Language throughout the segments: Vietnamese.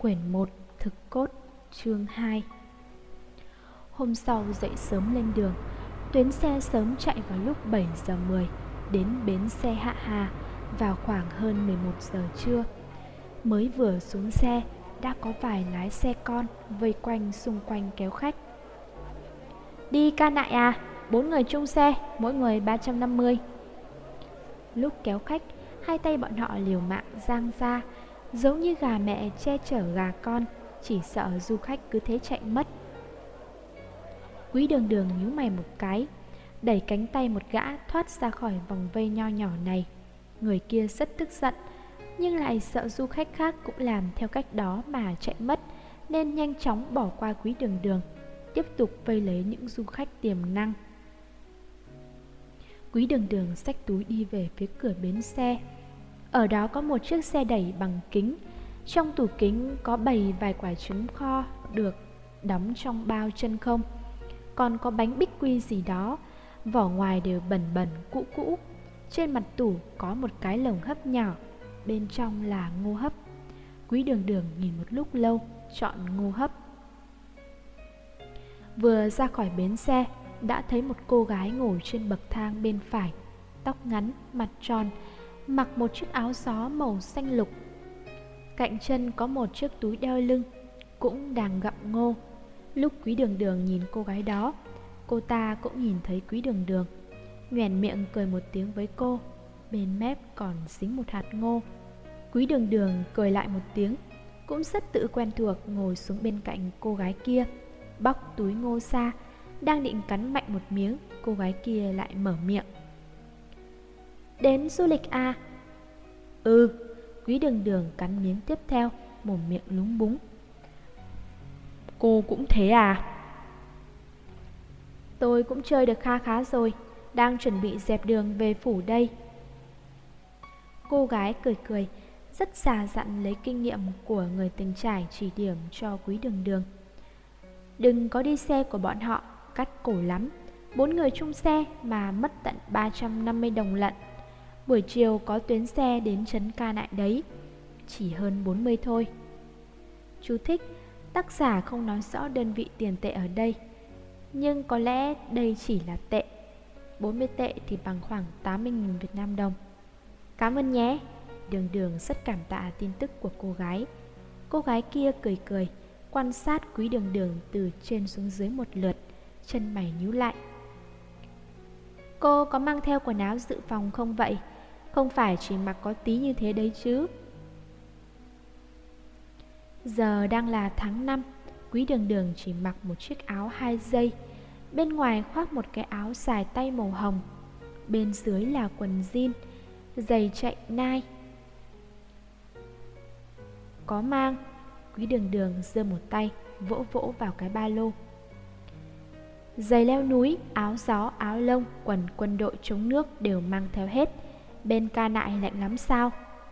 Quyển 1 Thực cốt chương 2. Hôm sau dậy sớm lên đường. Tuyến xe sớm chạy vào lúc 7 giờ 10 đến bến xe Hạ Hà vào khoảng hơn 11 giờ trưa. Mới vừa xuống xe đã có vài lái xe con vây quanh xung quanh kéo khách. Đi Ca Nại à? 4 người chung xe, mỗi người 350. Lúc kéo khách, hai tay bọn họ liều mạng giang ra, giống như gà mẹ che chở gà con, chỉ sợ du khách cứ thế chạy mất. Quý Đường Đường nhíu mày một cái, đẩy cánh tay một gã thoát ra khỏi vòng vây nho nhỏ này. Người kia rất tức giận, nhưng lại sợ du khách khác cũng làm theo cách đó mà chạy mất, nên nhanh chóng bỏ qua Quý Đường Đường, tiếp tục vây lấy những du khách tiềm năng. Quý Đường Đường xách túi đi về phía cửa bến xe. Ở đó có một chiếc xe đẩy bằng kính. Trong tủ kính có bày vài quả trứng kho được đóng trong bao chân không. Còn có bánh bích quy gì đó, vỏ ngoài đều bẩn bẩn cũ cũ. Trên mặt tủ có một cái lồng hấp nhỏ, bên trong là ngô hấp. Quý Đường Đường nhìn một lúc lâu, chọn ngô hấp. Vừa ra khỏi bến xe, đã thấy một cô gái ngồi trên bậc thang bên phải, tóc ngắn, mặt tròn, mặc một chiếc áo gió màu xanh lục. Cạnh chân có một chiếc túi đeo lưng, cũng đang gặm ngô. Lúc Quý Đường Đường nhìn cô gái đó, cô ta cũng nhìn thấy Quý Đường Đường, nhoẻn miệng cười một tiếng với cô. Bên mép còn dính một hạt ngô. Quý Đường Đường cười lại một tiếng, cũng rất tự quen thuộc ngồi xuống bên cạnh cô gái kia, bóc túi ngô ra. Đang định cắn mạnh một miếng, cô gái kia lại mở miệng. Đến du lịch à? Ừ. Quý Đường Đường cắn miếng tiếp theo, mồm miệng lúng búng. Cô cũng thế à? Tôi cũng chơi được kha khá rồi, đang chuẩn bị dẹp đường về phủ đây. Cô gái cười cười, rất già dặn lấy kinh nghiệm của người từng trải chỉ điểm cho Quý Đường Đường. Đừng có đi xe của bọn họ, cắt cổ lắm. 4 người chung xe mà mất tận 350 đồng lận. Buổi chiều có tuyến xe đến trấn Ca Nại đấy, chỉ hơn 40 thôi. Chú thích: tác giả không nói rõ đơn vị tiền tệ ở đây, nhưng có lẽ đây chỉ là tệ. 40 tệ thì bằng khoảng 80.000 Việt Nam đồng. Cảm ơn nhé. Đường Đường rất cảm tạ tin tức của cô gái. Cô gái kia cười cười, quan sát Quý Đường Đường từ trên xuống dưới một lượt, chân mày nhíu lại. Cô có mang theo quần áo dự phòng không vậy? Không phải chỉ mặc có tí như thế đấy chứ? Giờ đang là tháng 5, Quý Đường Đường chỉ mặc một chiếc áo 2 dây, bên ngoài khoác một cái áo dài tay màu hồng, bên dưới là quần jean, giày chạy nai. Có mang. Quý Đường Đường giơ một tay, vỗ vỗ vào cái ba lô. Giày leo núi, áo gió, áo lông, quần quân đội chống nước đều mang theo hết. Bên Ca Nại lạnh lắm sao?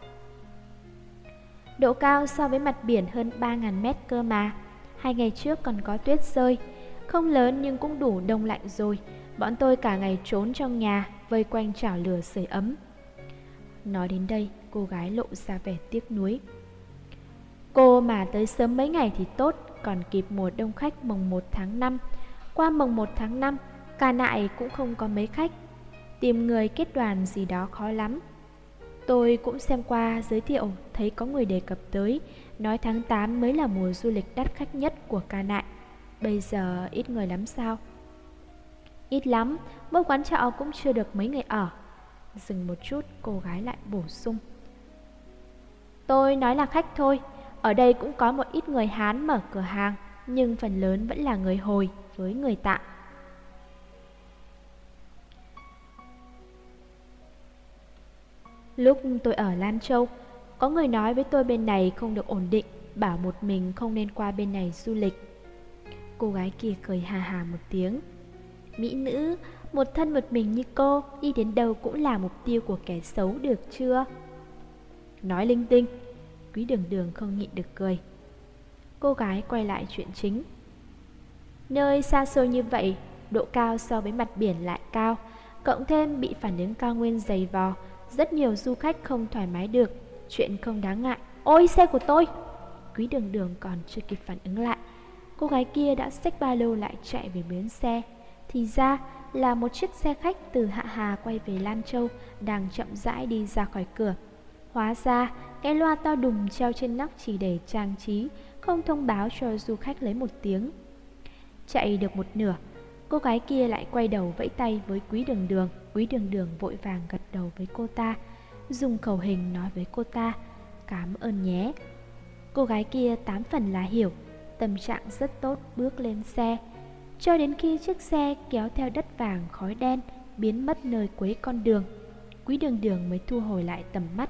Độ cao so với mặt biển hơn 3.000 mét cơ mà. 2 ngày trước còn có tuyết rơi. Không lớn nhưng cũng đủ đông lạnh rồi. Bọn tôi cả ngày trốn trong nhà, vây quanh chảo lửa sưởi ấm. Nói đến đây, cô gái lộ ra vẻ tiếc nuối. Cô mà tới sớm mấy ngày thì tốt, còn kịp mùa đông khách mồng 1 tháng 5. Qua mồng 1 tháng 5, Ca Nại cũng không có mấy khách. Tìm người kết đoàn gì đó khó lắm. Tôi cũng xem qua giới thiệu, thấy có người đề cập tới, nói tháng 8 mới là mùa du lịch đắt khách nhất của Ca Nại. Bây giờ ít người lắm sao? Ít lắm, mỗi quán trọ cũng chưa được mấy người ở. Dừng một chút, cô gái lại bổ sung. Tôi nói là khách thôi. Ở đây cũng có một ít người Hán mở cửa hàng, nhưng phần lớn vẫn là người Hồi với người Tạ. Lúc tôi ở Lan Châu, có người nói với tôi bên này không được ổn định, bảo một mình không nên qua bên này du lịch. Cô gái kia cười hà hà một tiếng. Mỹ nữ, một thân một mình như cô, đi đến đâu cũng là mục tiêu của kẻ xấu được chưa? Nói linh tinh. Quý Đường Đường không nhịn được cười. Cô gái quay lại chuyện chính. Nơi xa xôi như vậy, độ cao so với mặt biển lại cao, cộng thêm bị phản ứng cao nguyên dày vò, rất nhiều du khách không thoải mái được. Chuyện không đáng ngại. Ôi, xe của tôi! Quý Đường Đường còn chưa kịp phản ứng lại, cô gái kia đã xách ba lô lại chạy về bến xe. Thì ra là một chiếc xe khách từ Hạ Hà quay về Lan Châu đang chậm rãi đi ra khỏi cửa. Hóa ra cái loa to đùng treo trên nóc chỉ để trang trí, không thông báo cho du khách lấy một tiếng. Chạy được một nửa, cô gái kia lại quay đầu vẫy tay với Quý Đường Đường. Quý Đường Đường vội vàng gật đầu với cô ta, dùng khẩu hình nói với cô ta: "Cảm ơn nhé." Cô gái kia 8 phần là hiểu, tâm trạng rất tốt bước lên xe, cho đến khi chiếc xe kéo theo đất vàng khói đen biến mất nơi cuối con đường, Quý Đường Đường mới thu hồi lại tầm mắt.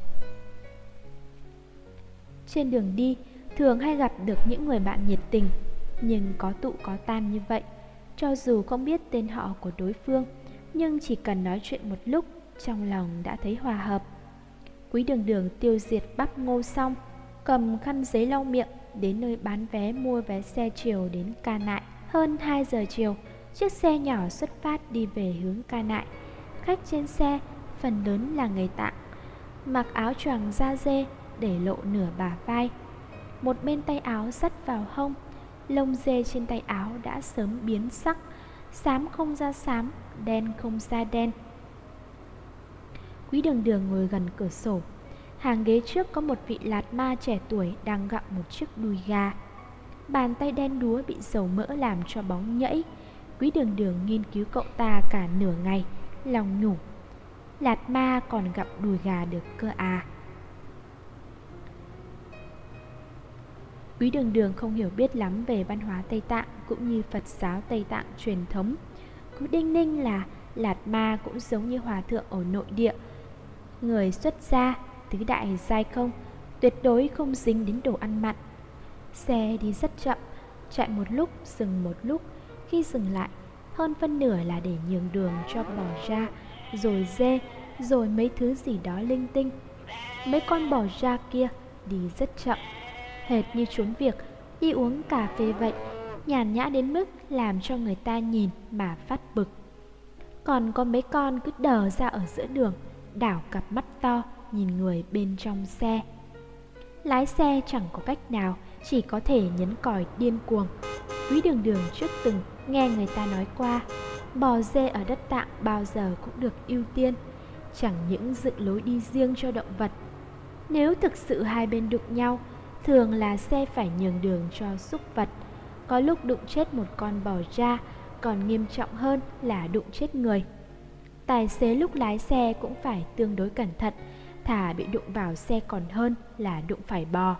Trên đường đi, thường hay gặp được những người bạn nhiệt tình, nhưng có tụ có tan như vậy. Cho dù không biết tên họ của đối phương, nhưng chỉ cần nói chuyện một lúc, trong lòng đã thấy hòa hợp. Quý Đường Đường tiêu diệt bắp ngô xong, cầm khăn giấy lau miệng, đến nơi bán vé mua vé xe chiều đến Ca Nại. Hơn 2 giờ chiều, chiếc xe nhỏ xuất phát đi về hướng Ca Nại. Khách trên xe phần lớn là người Tạng, mặc áo choàng da dê để lộ nửa bả vai. Một bên tay áo dắt vào hông, lông dê trên tay áo đã sớm biến sắc, xám không ra xám, đen không ra đen. Quý Đường Đường ngồi gần cửa sổ. Hàng ghế trước có một vị lạt ma trẻ tuổi đang gặm một chiếc đùi gà. Bàn tay đen đúa bị dầu mỡ làm cho bóng nhẫy. Quý Đường Đường nghiên cứu cậu ta cả nửa ngày, lòng nhủ: lạt ma còn gặm đùi gà được cơ à. Quý Đường Đường không hiểu biết lắm về văn hóa Tây Tạng cũng như Phật giáo Tây Tạng truyền thống. Cứ đinh ninh là lạt ma cũng giống như hòa thượng ở nội địa, người xuất gia, tứ đại giai không, tuyệt đối không dính đến đồ ăn mặn. Xe đi rất chậm, chạy một lúc, dừng một lúc. Khi dừng lại, hơn phân nửa là để nhường đường cho bò ra, rồi dê, rồi mấy thứ gì đó linh tinh. Mấy con bò ra kia đi rất chậm, hệt như trốn việc, đi uống cà phê vậy, nhàn nhã đến mức làm cho người ta nhìn mà phát bực. Còn có mấy con cứ đờ ra ở giữa đường, đảo cặp mắt to nhìn người bên trong xe. Lái xe chẳng có cách nào, chỉ có thể nhấn còi điên cuồng. Quý Đường Đường trước từng nghe người ta nói qua, bò dê ở đất Tạng bao giờ cũng được ưu tiên, chẳng những dựng lối đi riêng cho động vật. Nếu thực sự hai bên đụng nhau, thường là xe phải nhường đường cho súc vật. Có lúc đụng chết một con bò ra, còn nghiêm trọng hơn là đụng chết người. Tài xế lúc lái xe cũng phải tương đối cẩn thận, thà bị đụng vào xe còn hơn là đụng phải bò.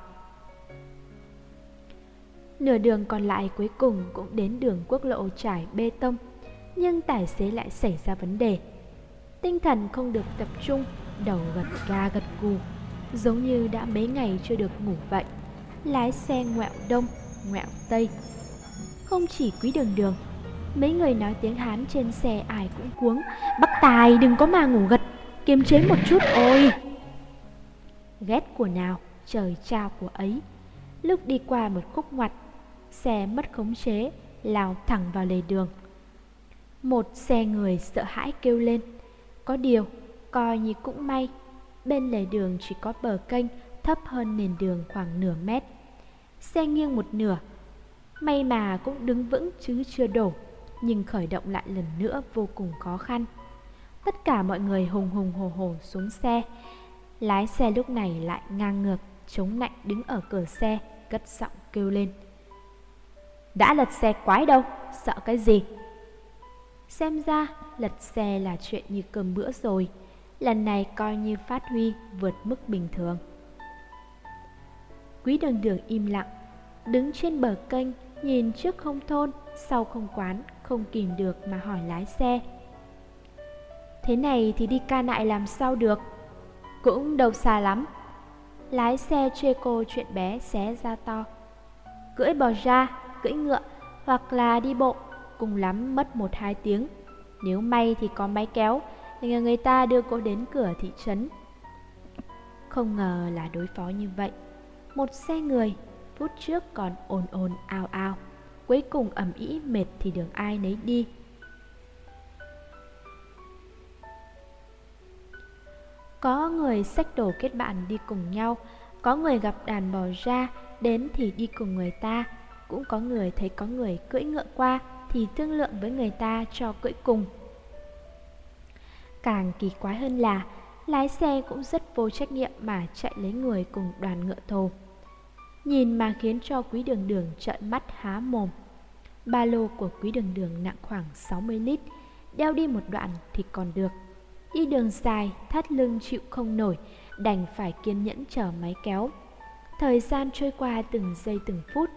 Nửa đường còn lại cuối cùng cũng đến đường quốc lộ trải bê tông, nhưng tài xế lại xảy ra vấn đề. Tinh thần không được tập trung, đầu gật gà gật gù, giống như đã mấy ngày chưa được ngủ vậy. Lái xe ngoẹo đông, ngoẹo tây. Không chỉ Quý Đường Đường, mấy người nói tiếng Hán trên xe ai cũng cuống: "Bác Tài đừng có mà ngủ gật, kiềm chế một chút ôi." Ghét của nào, trời trao của ấy. Lúc đi qua một khúc ngoặt, xe mất khống chế, lao thẳng vào lề đường. Một xe người sợ hãi kêu lên. Có điều, coi như cũng may, bên lề đường chỉ có bờ kênh thấp hơn nền đường khoảng nửa mét. Xe nghiêng một nửa, may mà cũng đứng vững chứ chưa đổ, nhưng khởi động lại lần nữa vô cùng khó khăn. Tất cả mọi người hùng hùng hổ hổ xuống xe. Lái xe lúc này lại ngang ngược, chống nạnh đứng ở cửa xe, cất giọng kêu lên: "Đã lật xe quái đâu, sợ cái gì?" Xem ra lật xe là chuyện như cơm bữa rồi, lần này coi như phát huy vượt mức bình thường. Quý Đường Đường im lặng, đứng trên bờ kênh, nhìn trước không thôn, sau không quán, không kìm được mà hỏi lái xe: "Thế này thì đi Ca Nại làm sao được?" "Cũng đâu xa lắm." Lái xe chê cô chuyện bé xé ra to: "Cưỡi bò ra, cưỡi ngựa, hoặc là đi bộ, cùng lắm mất 1-2 tiếng. Nếu may thì có máy kéo, nhờ người ta đưa cô đến cửa thị trấn." Không ngờ là đối phó như vậy. Một xe người, phút trước còn ồn ồn ào ào, cuối cùng ầm ĩ mệt thì đường ai nấy đi. Có người xách đồ kết bạn đi cùng nhau, Có người gặp đàn bò ra, đến thì đi cùng người ta. Cũng có người thấy có người cưỡi ngựa qua thì thương lượng với người ta cho cưỡi cùng. Càng kỳ quái hơn là lái xe cũng rất vô trách nhiệm mà chạy lấy người cùng đoàn ngựa thồ. Nhìn mà khiến cho Quý Đường Đường trợn mắt há mồm. Ba lô của Quý Đường Đường nặng khoảng 60 lít, đeo đi một đoạn thì còn được. Đi đường dài, thắt lưng chịu không nổi, đành phải kiên nhẫn chở máy kéo. Thời gian trôi qua từng giây từng phút.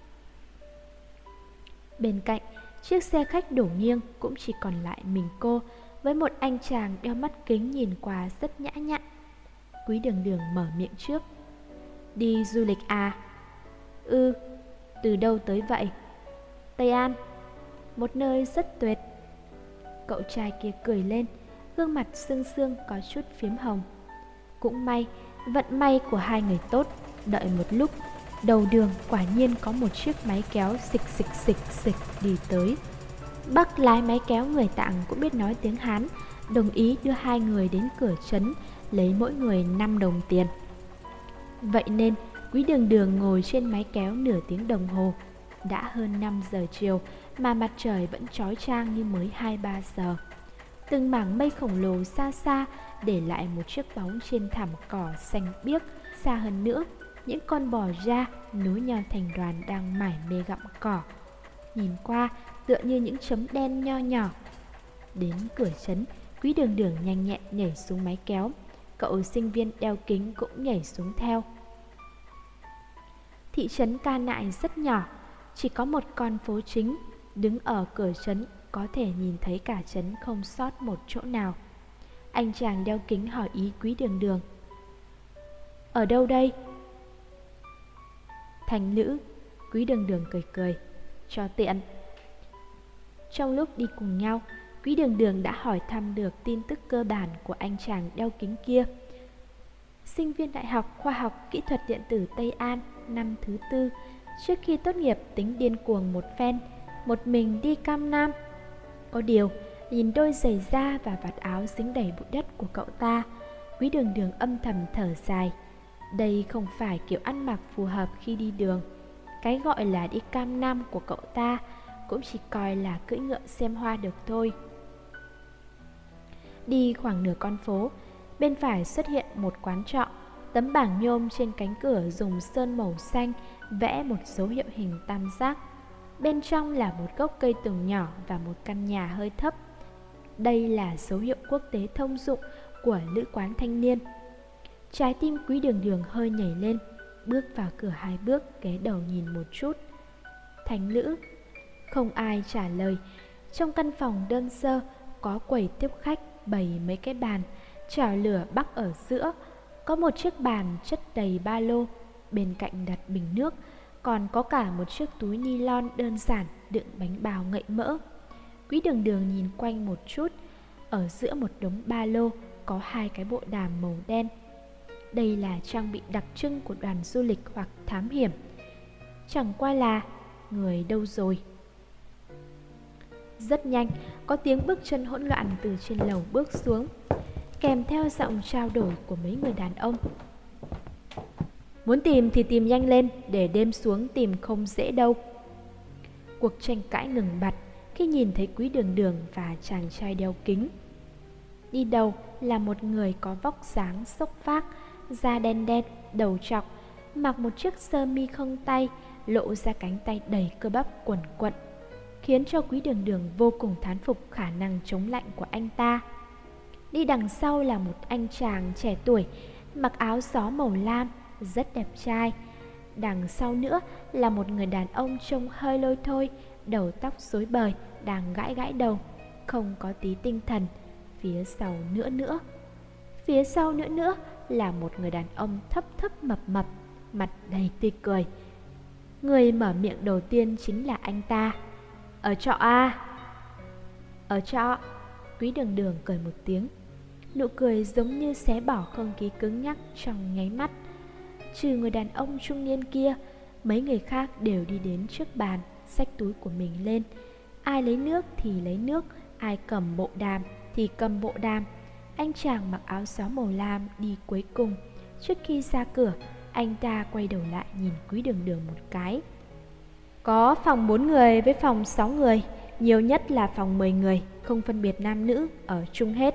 Bên cạnh, chiếc xe khách đổ nghiêng cũng chỉ còn lại mình cô, với một anh chàng đeo mắt kính nhìn qua rất nhã nhặn. Quý Đường Đường mở miệng trước. Đi du lịch à? Ừ. Từ đâu tới vậy? Tây An. Một nơi rất tuyệt. Cậu trai kia cười lên, gương mặt sưng sưng có chút phiếm hồng. Cũng may, vận may của hai người tốt. Đợi một lúc, đầu đường quả nhiên có một chiếc máy kéo xịch đi tới. Bác lái máy kéo người Tạng cũng biết nói tiếng Hán, đồng ý đưa hai người đến cửa trấn, lấy mỗi người 5 đồng tiền. Vậy nên Quý Đường Đường ngồi trên máy kéo nửa tiếng đồng hồ. Đã hơn 5 giờ chiều mà mặt trời vẫn chói chang như mới 2-3 giờ. Từng mảng mây khổng lồ xa xa để lại một chiếc bóng trên thảm cỏ xanh biếc. Xa hơn nữa, những con bò ra nối nhau thành đoàn đang mải mê gặm cỏ. Nhìn qua tựa như những chấm đen nho nhỏ. Đến cửa trấn, Quý Đường Đường nhanh nhẹn nhảy xuống máy kéo. Cậu sinh viên đeo kính cũng nhảy xuống theo. Thị trấn Ca Nại rất nhỏ, chỉ có một con phố chính. Đứng ở cửa trấn có thể nhìn thấy cả trấn không sót một chỗ nào. Anh chàng đeo kính hỏi ý Quý Đường Đường. Ở đâu đây? Thành Lữ. Quý Đường Đường cười cười. Cho tiện. Trong lúc đi cùng nhau, Quý Đường Đường đã hỏi thăm được tin tức cơ bản của anh chàng đeo kính kia. Sinh viên Đại học Khoa học Kỹ thuật Điện tử Tây An, năm thứ 4, trước khi tốt nghiệp tính điên cuồng một phen, một mình đi Cam Nam. Có điều, nhìn đôi giày da và vạt áo dính đầy bụi đất của cậu ta, Quý Đường Đường âm thầm thở dài. Đây không phải kiểu ăn mặc phù hợp khi đi đường. Cái gọi là đi Cam Nam của cậu ta cũng chỉ coi là cưỡi ngựa xem hoa được thôi. Đi khoảng nửa con phố, bên phải xuất hiện một quán trọ. Tấm bảng nhôm trên cánh cửa dùng sơn màu xanh vẽ một dấu hiệu hình tam giác. Bên trong là một gốc cây tùng nhỏ và một căn nhà hơi thấp. Đây là dấu hiệu quốc tế thông dụng của lữ quán thanh niên. Trái tim Quý Đường Đường hơi nhảy lên, bước vào cửa 2 bước, ghé đầu nhìn một chút. Thành Lữ. Không ai trả lời. Trong căn phòng đơn sơ có quầy tiếp khách bày mấy cái bàn, chảo lửa bắc ở giữa. Có một chiếc bàn chất đầy ba lô, bên cạnh đặt bình nước, còn có cả một chiếc túi ni lon đơn giản đựng bánh bào ngậy mỡ. Quý Đường Đường nhìn quanh một chút. Ở giữa một đống ba lô có 2 cái bộ đàm màu đen. Đây là trang bị đặc trưng của đoàn du lịch hoặc thám hiểm. Chẳng qua là người đâu rồi. Rất nhanh, có tiếng bước chân hỗn loạn từ trên lầu bước xuống, kèm theo giọng trao đổi của mấy người đàn ông. Muốn tìm thì tìm nhanh lên, để đêm xuống tìm không dễ đâu. Cuộc tranh cãi ngừng bặt khi nhìn thấy Quý Đường Đường và chàng trai đeo kính. Đi đầu là một người có vóc dáng xốc phác, da đen đen, đầu trọc, mặc một chiếc sơ mi không tay, lộ ra cánh tay đầy cơ bắp quần quận, khiến cho Quý Đường Đường vô cùng thán phục khả năng chống lạnh của anh ta. Đi đằng sau là một anh chàng trẻ tuổi, mặc áo gió màu lam, rất đẹp trai. Đằng sau nữa là một người đàn ông trông hơi lôi thôi, đầu tóc rối bời, đang gãi gãi đầu, không có tí tinh thần. Phía sau nữa là một người đàn ông thấp thấp mập mập, mặt đầy tươi cười. Người mở miệng đầu tiên chính là anh ta. Ở trọ à? Ở trọ. Quý Đường Đường cười một tiếng. Nụ cười giống như xé bỏ không khí cứng nhắc trong nháy mắt. Trừ người đàn ông trung niên kia, mấy người khác đều đi đến trước bàn, xách túi của mình lên. Ai lấy nước thì lấy nước, ai cầm bộ đàm thì cầm bộ đàm. Anh chàng mặc áo gió màu lam đi cuối cùng. Trước khi ra cửa, Anh ta quay đầu lại nhìn Quý Đường Đường một cái. Có phòng 4 người với phòng 6 người, nhiều nhất là phòng 10 người, không phân biệt nam nữ, ở chung hết.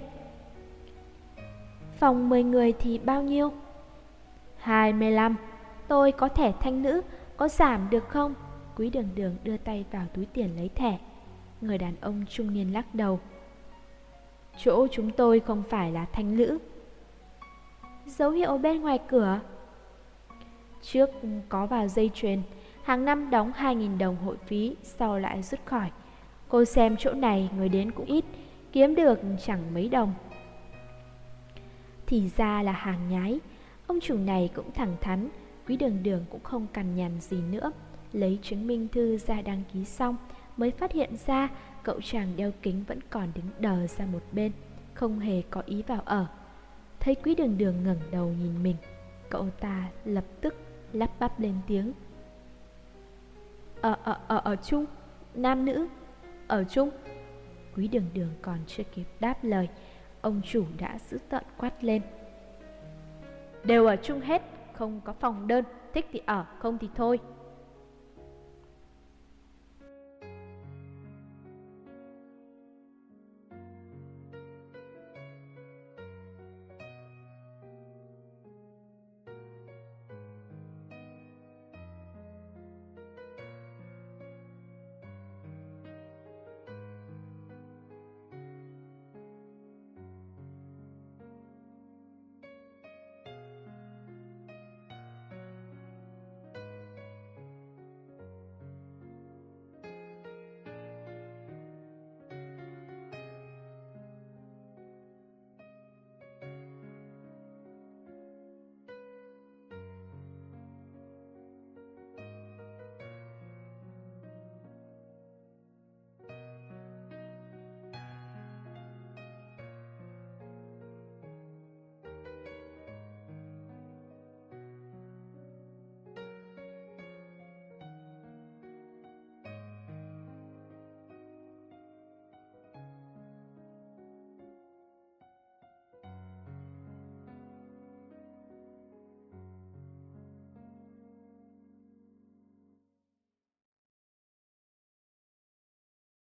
Phòng 10 người thì bao nhiêu? 25. Tôi có thẻ thanh nữ, có giảm được không? Quý Đường Đường đưa tay vào túi tiền lấy thẻ. Người đàn ông trung niên lắc đầu. Chỗ chúng tôi không phải là thanh nữ. Dấu hiệu bên ngoài cửa. Trước có vào dây chuyền, hàng năm đóng 2.000 đồng hội phí, sau lại rút khỏi. Cô xem chỗ này người đến cũng ít, kiếm được chẳng mấy đồng. Thì ra là hàng nhái. Ông chủ này cũng thẳng thắn. Quý Đường Đường cũng không cằn nhằn gì nữa, lấy chứng minh thư ra đăng ký xong mới phát hiện ra cậu chàng đeo kính vẫn còn đứng đờ ra một bên, không hề có ý vào ở. Thấy Quý Đường Đường ngẩng đầu nhìn mình, cậu ta lập tức lắp bắp lên tiếng. Ở chung. Nam nữ. Ở chung. Quý Đường Đường còn chưa kịp đáp lời, ông chủ đã dữ tợn quát lên. Đều ở chung hết, không có phòng đơn, thích thì ở, không thì thôi.